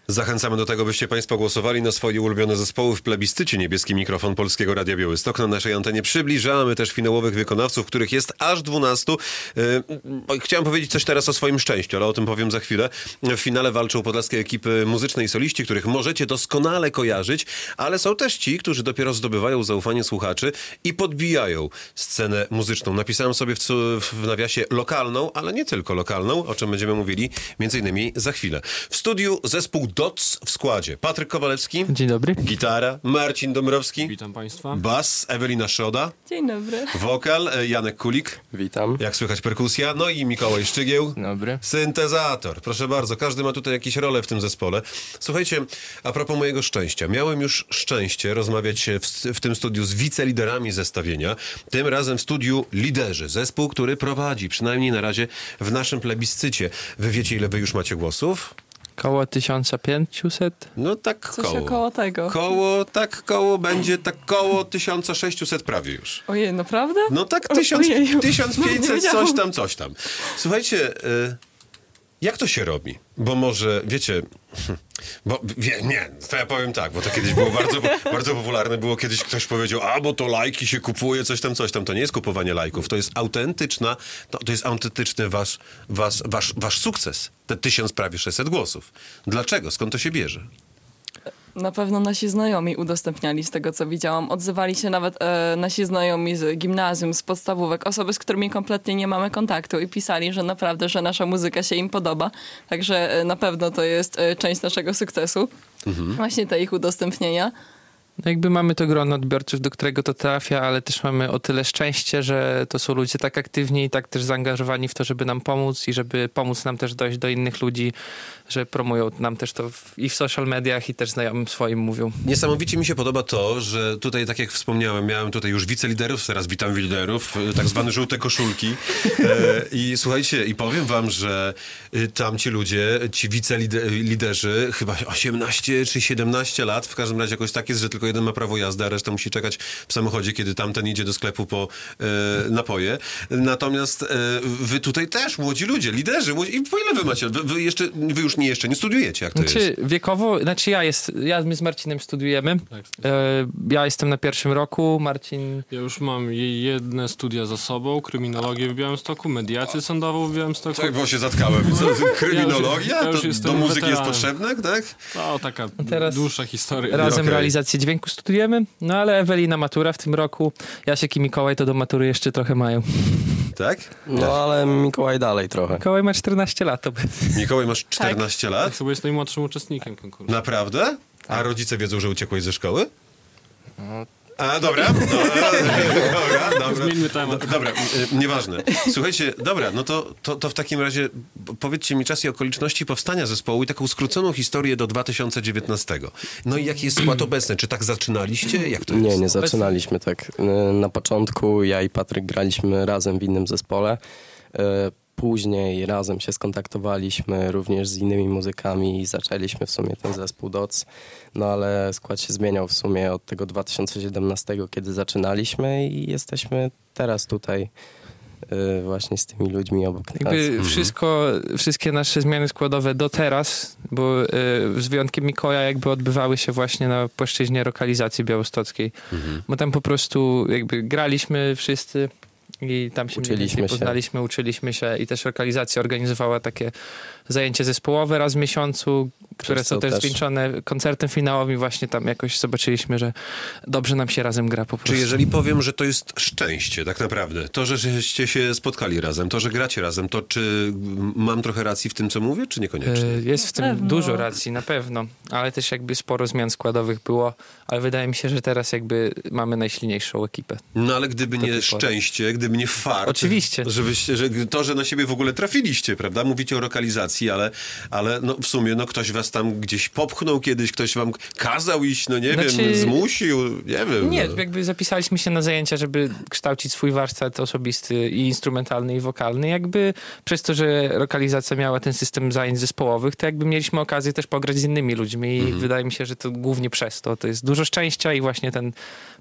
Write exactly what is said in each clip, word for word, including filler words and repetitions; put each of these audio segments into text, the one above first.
Zachęcamy do tego, byście Państwo głosowali na swoje ulubione zespoły w plebiscycie Niebieski Mikrofon Polskiego Radia Białystok. Na naszej antenie przybliżamy też finałowych wykonawców, których jest aż dwunastu. Yy, chciałem powiedzieć coś teraz o swoim szczęściu, ale o tym powiem za chwilę. W finale walczą podlaskie ekipy muzyczne i soliści, których możecie doskonale kojarzyć, ale są też ci, którzy dopiero zdobywają zaufanie słuchaczy i podbijają scenę muzyczną. Napisałem sobie w, w nawiasie lokalną, ale nie tylko lokalną, o czym będziemy mówili między innymi za chwilę. W studiu zespół D O C w składzie. Patryk Kowalewski. Dzień dobry. Gitara. Marcin Dąbrowski. Witam Państwa. Bas. Ewelina Szoda. Dzień dobry. Wokal. Janek Kulik. Witam. Jak słychać perkusja. No i Mikołaj Szczygieł. Dobry. Syntezator. Proszę bardzo, każdy ma tutaj jakieś role w tym zespole. Słuchajcie, a propos mojego szczęścia. Miałem już szczęście rozmawiać w, w tym studiu z wiceliderami zestawienia. Tym razem w studiu liderzy. Zespół, który prowadzi, przynajmniej na razie w naszym plebiscycie. Wy wiecie, ile wy już macie głosów? Koło tysiąc pięćset? No tak Coś koło. około tego. Koło, tak koło będzie, tak koło tysiąc sześćset prawie już. Ojej, naprawdę? No tak O- tysiąc, ojeju. tysiąc No, nie pięćset, wiedziałam. coś tam, coś tam. Słuchajcie, y, jak to się robi? Bo może, wiecie, bo wie, nie, to ja powiem tak, bo to kiedyś było bardzo, bardzo popularne, było kiedyś ktoś powiedział, a bo to lajki się kupuje, coś tam, coś tam. To nie jest kupowanie lajków, to jest autentyczna, to, to jest autentyczny wasz, wasz, wasz, wasz sukces. Te tysiąc prawie sześćset głosów. Dlaczego? Skąd to się bierze? Na pewno nasi znajomi udostępniali z tego, co widziałam. Odzywali się nawet e, nasi znajomi z gimnazjum, z podstawówek, osoby, z którymi kompletnie nie mamy kontaktu i pisali, że naprawdę, że nasza muzyka się im podoba. Także e, na pewno to jest e, część naszego sukcesu. Mhm. Właśnie te ich udostępnienia. No jakby mamy to grono odbiorców, do którego to trafia, ale też mamy o tyle szczęście, że to są ludzie tak aktywni i tak też zaangażowani w to, żeby nam pomóc i żeby pomóc nam też dojść do innych ludzi, że promują nam też to w, i w social mediach i też znajomym swoim mówią. Niesamowicie mi się podoba to, że tutaj, tak jak wspomniałem, miałem tutaj już wiceliderów, teraz witam liderów, tak zwane żółte koszulki. E, I słuchajcie, i powiem wam, że y, tamci ludzie, ci wiceliderzy, chyba osiemnaście czy siedemnaście lat, w każdym razie jakoś tak jest, że tylko jeden ma prawo jazdy, a reszta musi czekać w samochodzie, kiedy tamten idzie do sklepu po e, napoje. Natomiast e, wy tutaj też, młodzi ludzie, liderzy, młodzi, i po ile wy macie? Wy, wy jeszcze, wy już nie jeszcze nie studiujecie, jak to Znaczy jest? wiekowo, znaczy ja jest, ja my z Marcinem studiujemy. Tak. E, ja jestem na pierwszym roku, Marcin... Ja już mam je- jedne studia za sobą, kryminologię w Białymstoku, mediację sądową w Białymstoku. Tak, bo się zatkałem. Co, kryminologia? Ja już To jestem do muzyki jest weteranem. potrzebne, tak? To taka teraz dłuższa historia. Razem okej. realizację dźwięku studujemy, no ale Ewelina matura w tym roku, Jasiek i Mikołaj to do matury jeszcze trochę mają. Tak? No ale Mikołaj dalej trochę. Mikołaj ma czternaście lat obecnie. Mikołaj, masz czternaście lat? Chyba jest najmłodszym uczestnikiem konkursu. Naprawdę? A rodzice wiedzą, że uciekłeś ze szkoły? A, dobra. Dobra, dobra, dobra. Zmieńmy temat. Do, dobra, y, nieważne. Słuchajcie, dobra, no to, to, to w takim razie powiedzcie mi czas i okoliczności powstania zespołu i taką skróconą historię do dwa tysiące dziewiętnastego. No i jaki jest skład obecny? Czy tak zaczynaliście? Jak to jest? Nie, nie zaczynaliśmy tak. Na początku ja i Patryk graliśmy razem w innym zespole. Później razem się skontaktowaliśmy również z innymi muzykami i zaczęliśmy w sumie ten zespół D O C. No ale skład się zmieniał w sumie od tego dwa tysiące siedemnastego, kiedy zaczynaliśmy i jesteśmy teraz tutaj y, właśnie z tymi ludźmi obok nas. Jakby wszystko, wszystkie nasze zmiany składowe do teraz, bo y, z wyjątkiem Mikołaja jakby odbywały się właśnie na płaszczyźnie lokalizacji białostockiej. Mhm. Bo tam po prostu jakby graliśmy wszyscy i tam się Uczyliśmy mniej więcej się. poznaliśmy, uczyliśmy się i też lokalizacja organizowała takie zajęcie zespołowe raz w miesiącu, które Przez są co też też- zwieńczone koncertem finałowym i właśnie tam jakoś zobaczyliśmy, że dobrze nam się razem gra po prostu. Czy jeżeli powiem, że to jest szczęście tak naprawdę, to, że żeście się spotkali razem, to, że gracie razem, to czy mam trochę racji w tym, co mówię, czy niekoniecznie? Y, Jest w tym Pewno. dużo racji, na pewno, ale też jakby sporo zmian składowych było, ale wydaje mi się, że teraz jakby mamy najsilniejszą ekipę. No ale gdyby do nie tej pory. szczęście, gdyby nie fart. Oczywiście. Żebyście, że to, że na siebie w ogóle trafiliście, prawda? Mówicie o lokalizacji, ale, ale no w sumie no ktoś was tam gdzieś popchnął kiedyś, ktoś wam kazał iść, no nie Znaczy- wiem, zmusił, nie wiem. Nie, no. jakby zapisaliśmy się na zajęcia, żeby kształcić swój warsztat osobisty i instrumentalny i wokalny. Jakby przez to, że lokalizacja miała ten system zajęć zespołowych, to jakby mieliśmy okazję też pograć z innymi ludźmi i wydaje mi się, że to głównie przez to. To jest dużo szczęścia i właśnie ten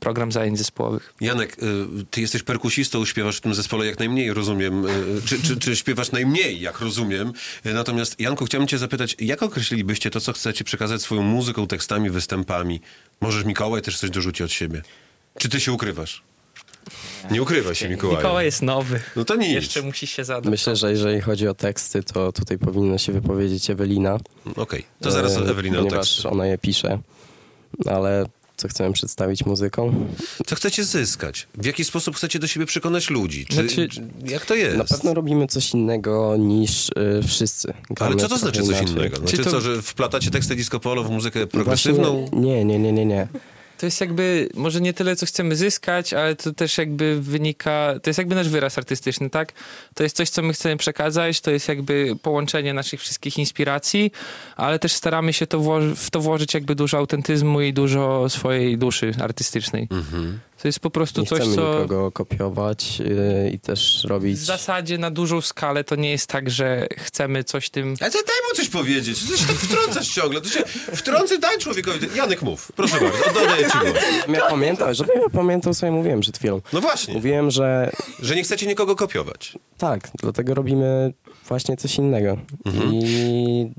program zajęć zespołowych. Janek, y, ty jesteś perkusistą, śpiewasz w tym zespole jak najmniej, rozumiem. Y, czy, czy, czy śpiewasz najmniej, jak rozumiem. Y, natomiast, Janku, chciałbym cię zapytać, jak określilibyście to, co chcecie przekazać swoją muzyką, tekstami, występami? Możesz Mikołaj też coś dorzuci od siebie? Czy ty się ukrywasz? Nie ukrywa się Mikołaj. Mikołaj jest nowy. No to nic. Jeszcze musi się zadać. Myślę, że jeżeli chodzi o teksty, to tutaj powinna się wypowiedzieć Ewelina. Okej, okay. To zaraz e, Ewelina o ponieważ tekst. ona je pisze, ale co chcemy przedstawić muzyką? Co chcecie zyskać? W jaki sposób chcecie do siebie przekonać ludzi? Czy, Znaczy, czy, jak to jest? Na pewno robimy coś innego niż y, wszyscy. Gramy Ale co to trochę znaczy coś inaczej. innego? Znaczy Czy to- co, że wplatacie teksty disco polo w muzykę No progresywną? właśnie, nie, nie, nie, nie, nie. To jest jakby, może nie tyle, co chcemy zyskać, ale to też jakby wynika, to jest jakby nasz wyraz artystyczny, tak? To jest coś, co my chcemy przekazać, to jest jakby połączenie naszych wszystkich inspiracji, ale też staramy się to włoży, w to włożyć jakby dużo autentyzmu i dużo swojej duszy artystycznej. Mhm. To jest po prostu Nie coś, chcemy co nikogo kopiować y, i też robić... w zasadzie na dużą skalę to nie jest tak, że chcemy coś tym... Ale daj mu coś powiedzieć. Ty się tak wtrącasz ciągle. To się wtrący, daj człowiekowi. Janek, mów. Proszę bardzo. Oddaję ci głos. Ja pamiętam, żebym ja pamiętał, co ja mówiłem przed chwilą. No właśnie. Mówiłem, że Że nie chcecie nikogo kopiować. tak, dlatego robimy właśnie coś innego. Mhm. I...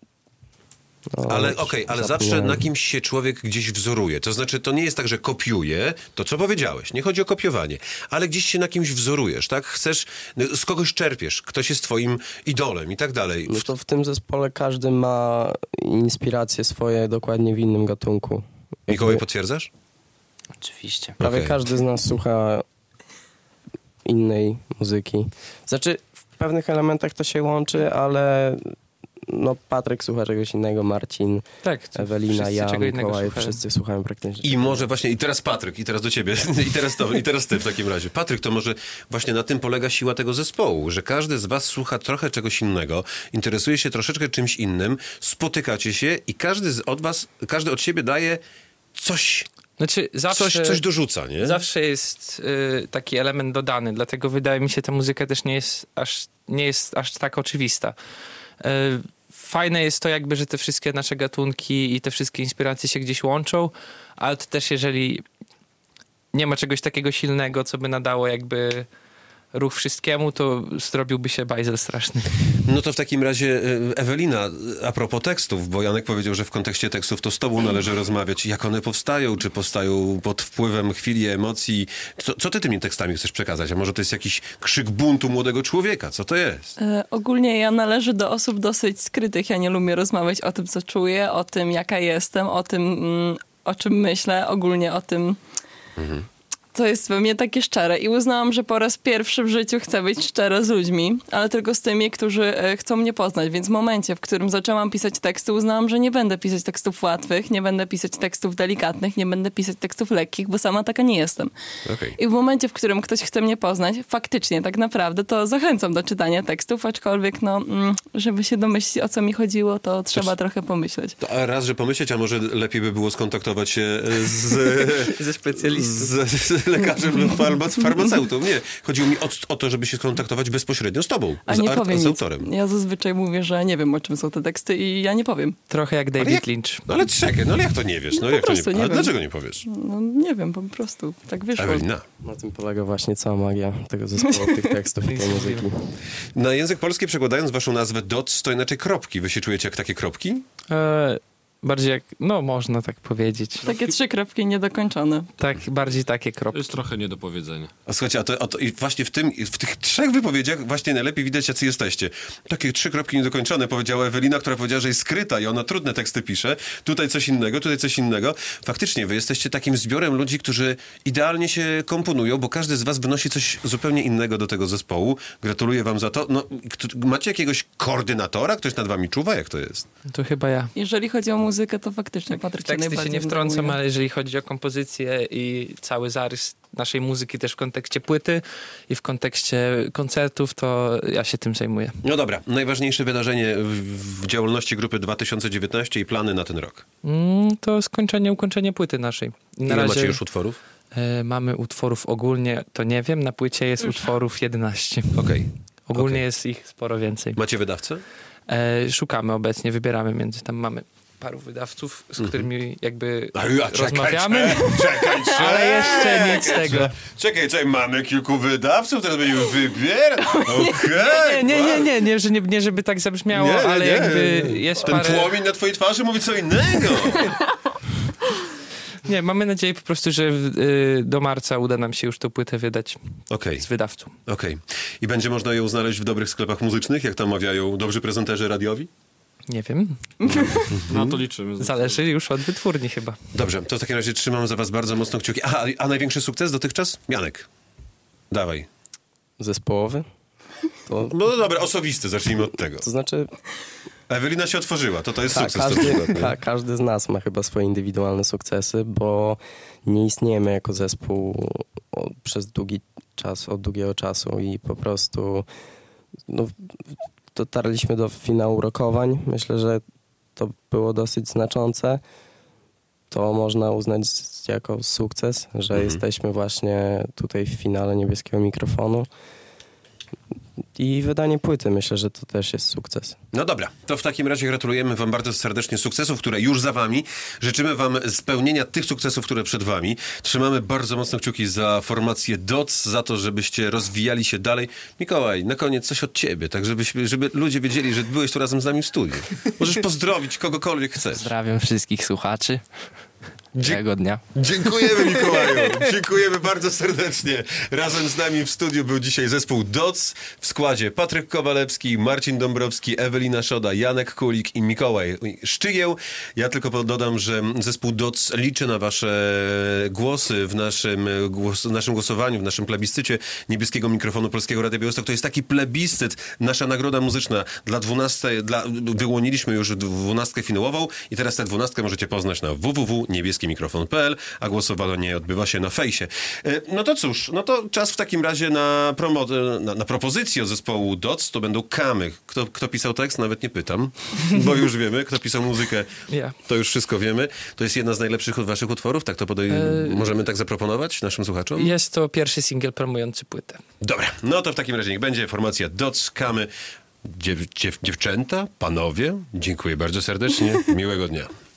No, Ale okej, ale zawsze zapomniałem. na kimś się człowiek gdzieś wzoruje. To znaczy, to nie jest tak, że kopiuje to, co powiedziałeś. Nie chodzi o kopiowanie. Ale gdzieś się na kimś wzorujesz, tak? Chcesz, z kogoś czerpiesz. Ktoś jest twoim idolem i tak dalej. No to w tym zespole każdy ma inspiracje swoje dokładnie w innym gatunku. Mikołaj, Jakby potwierdzasz? Oczywiście. prawie Okej. każdy z nas słucha innej muzyki. Znaczy, w pewnych elementach to się łączy, ale no Patryk słucha czegoś innego, Marcin, Tak, Ewelina, wszyscy ja, czego innego Mikołaj, słuchają. wszyscy słuchają praktycznie. I może właśnie, i teraz Patryk, i teraz do ciebie, i teraz to, i teraz ty w takim razie. Patryk, to może właśnie na tym polega siła tego zespołu, że każdy z was słucha trochę czegoś innego, interesuje się troszeczkę czymś innym, spotykacie się i każdy z, od was, każdy od siebie daje coś, Znaczy, zawsze, coś, coś dorzuca, nie? zawsze jest y, taki element dodany, dlatego wydaje mi się, ta muzyka też nie jest aż, nie jest aż tak oczywista. Y, fajne jest to jakby, że te wszystkie nasze gatunki i te wszystkie inspiracje się gdzieś łączą, ale to też jeżeli nie ma czegoś takiego silnego, co by nadało jakby ruch wszystkiemu, to zrobiłby się bajzel straszny. No to w takim razie e, Ewelina, a propos tekstów, bo Janek powiedział, że w kontekście tekstów to z tobą należy rozmawiać. Jak one powstają? Czy powstają pod wpływem chwili, emocji? Co, co ty tymi tekstami chcesz przekazać? A może to jest jakiś krzyk buntu młodego człowieka? Co to jest? E, ogólnie ja należę do osób dosyć skrytych. Ja nie lubię rozmawiać o tym, co czuję, o tym, jaka jestem, o tym, mm, o czym myślę, ogólnie o tym, Mhm. co jest we mnie takie szczere. I uznałam, że po raz pierwszy w życiu chcę być szczera z ludźmi, ale tylko z tymi, którzy e, chcą mnie poznać. Więc w momencie, w którym zaczęłam pisać teksty, uznałam, że nie będę pisać tekstów łatwych, nie będę pisać tekstów delikatnych, nie będę pisać tekstów lekkich, bo sama taka nie jestem. Okej. I w momencie, w którym ktoś chce mnie poznać, faktycznie, tak naprawdę, to zachęcam do czytania tekstów, aczkolwiek, no, mm, żeby się domyślić, o co mi chodziło, to trzeba trochę pomyśleć. To a raz, że pomyśleć, a może lepiej by było skontaktować się z, Ze specjalistą. z, z lekarzem lub farmac, farmaceutą. Nie, chodziło mi o, o to, żeby się skontaktować bezpośrednio z tobą, A z, nie art- powiem z nic. autorem. Ja zazwyczaj mówię, że nie wiem, o czym są te teksty i ja nie powiem. Trochę jak David jak- Lynch. No ale czekaj, no ale jak to nie wiesz? No, No jak po to prostu nie, nie a wiem. dlaczego nie powiesz? No nie wiem, po prostu. Tak wyszło. Ewelina. Na tym polega właśnie cała magia tego zespołu, tych tekstów i tej muzyki. Na język polski przekładając waszą nazwę dots, to inaczej kropki. Wy się czujecie jak takie kropki? E, bardziej jak, no można tak powiedzieć. Takie trzy kropki niedokończone. Tak, bardziej takie To kropki. jest trochę nie do powiedzenia. A słuchajcie, a to, a to i właśnie w tym, w tych trzech wypowiedziach właśnie najlepiej widać, jacy jesteście. Takie trzy kropki niedokończone powiedziała Ewelina, która powiedziała, że jest skryta i ona trudne teksty pisze. Tutaj coś innego, tutaj coś innego. Faktycznie, wy jesteście takim zbiorem ludzi, którzy idealnie się komponują, bo każdy z was wnosi coś zupełnie innego do tego zespołu. Gratuluję wam za to. No, kto- macie jakiegoś koordynatora? Ktoś nad wami czuwa? Jak to jest? To chyba ja. Jeżeli chodzi o muzykę, to faktycznie Patryk W cię teksty się najbardziej nie wtrącam, wnerwuje. ale jeżeli chodzi o kompozycję i cały zarys naszej muzyki też w kontekście płyty i w kontekście koncertów, to ja się tym zajmuję. No dobra, najważniejsze wydarzenie w, w działalności grupy dwa tysiące dziewiętnaście i plany na ten rok. Mm, to skończenie, ukończenie płyty naszej. I Ile macie już utworów? e, mamy utworów ogólnie, to nie wiem, na płycie jest utworów jedenaście. Okej. Ogólnie Okej. jest ich sporo więcej. Macie wydawcę? E, szukamy obecnie, wybieramy między, tam mamy paru wydawców, z którymi jakby A, ja, czekaj, rozmawiamy, Czekaj, czekaj, ale jeszcze nic z tego. Czekaj, czekaj, mamy kilku wydawców, teraz będziemy wybier? Okej. Nie, nie, nie, nie, nie, że nie, nie żeby tak zabrzmiało, Nie, nie, ale nie. jakby jest Ten parę... płomień na twojej twarzy mówi co innego. Nie, mamy nadzieję po prostu, że y, do marca uda nam się już tą płytę wydać Okej, z wydawcą. okej. I będzie można ją znaleźć w dobrych sklepach muzycznych, jak to mawiają dobrzy prezenterzy radiowi? Nie wiem, Na to liczymy. zależy już od wytwórni chyba. Dobrze, to w takim razie trzymam za was bardzo mocno kciuki. A, a największy sukces dotychczas? Janek, dawaj. Zespołowy? To, No dobra, osobisty, zacznijmy od tego. to znaczy, Ewelina się otworzyła, to to jest ka- sukces. To każdy, przykład, ka- każdy z nas ma chyba swoje indywidualne sukcesy, bo nie istniejemy jako zespół o, przez długi czas, od długiego czasu i po prostu no, dotarliśmy do finału rokowań. Myślę, że to było dosyć znaczące. To można uznać z- jako sukces, że Mhm. jesteśmy właśnie tutaj w finale Niebieskiego Mikrofonu. I wydanie płyty, myślę, że to też jest sukces. No dobra, to w takim razie gratulujemy wam bardzo serdecznie sukcesów, które już za wami. Życzymy wam spełnienia tych sukcesów, które przed wami. Trzymamy bardzo mocno kciuki za formację D O C, za to, żebyście rozwijali się dalej. Mikołaj, na koniec coś od ciebie, tak żebyśmy, żeby ludzie wiedzieli, że byłeś tu razem z nami w studiu. Możesz pozdrowić kogokolwiek chcesz. Pozdrawiam wszystkich słuchaczy. Dzie- Miłego dnia. Dziękujemy, Mikołaju. Dziękujemy bardzo serdecznie. Razem z nami w studiu był dzisiaj zespół D O C w składzie Patryk Kowalewski, Marcin Dąbrowski, Ewelina Szoda, Janek Kulik i Mikołaj Szczyjeł. Ja tylko dodam, że zespół D O C liczy na wasze głosy w naszym, głos, w naszym głosowaniu, w naszym plebiscycie Niebieskiego Mikrofonu Polskiego Radia Białystok. To jest taki plebiscyt, nasza nagroda muzyczna dla dwunastej, dla, wyłoniliśmy już dwunastkę finałową i teraz tę dwunastkę możecie poznać na w w w kropka niebieski mikrofon kropka p l, a głosowanie odbywa się na fejsie. E, No to cóż, no to czas w takim razie na, promo, na, na propozycję zespołu D O C, to będą Kamy. Kto, kto pisał tekst? Nawet nie pytam, bo już wiemy. Kto pisał muzykę? Ja. To już wszystko wiemy. To jest jedna z najlepszych waszych utworów? Tak to podej- E, możemy tak zaproponować naszym słuchaczom? Jest to pierwszy singiel promujący płytę. Dobra, no to w takim razie niech będzie formacja D O C, Kamy. Dziew, dziew, dziewczęta, panowie, dziękuję bardzo serdecznie. Miłego dnia.